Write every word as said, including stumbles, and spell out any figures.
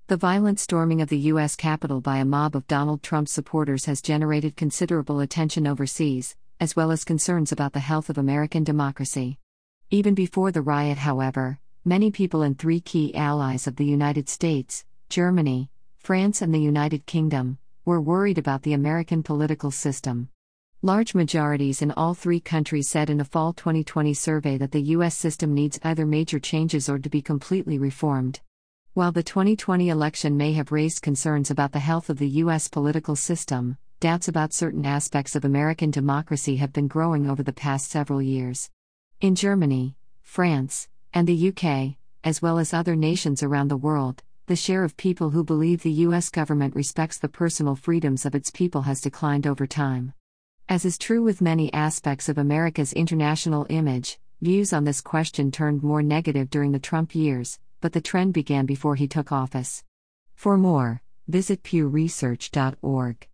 The violent storming of the U S Capitol by a mob of Donald Trump supporters has generated considerable attention overseas, as well as concerns about the health of American democracy. Even before the riot, however, many people in three key allies of the United States, Germany, France, and the United Kingdom, were worried about the American political system. Large majorities in all three countries said in a fall twenty twenty survey that the U S system needs either major changes or to be completely reformed. While the twenty twenty election may have raised concerns about the health of the U S political system, doubts about certain aspects of American democracy have been growing over the past several years. In Germany, France, and the U K, as well as other nations around the world, the share of people who believe the U S government respects the personal freedoms of its people has declined over time. As is true with many aspects of America's international image, views on this question turned more negative during the Trump years, but the trend began before he took office. For more, visit pew research dot org.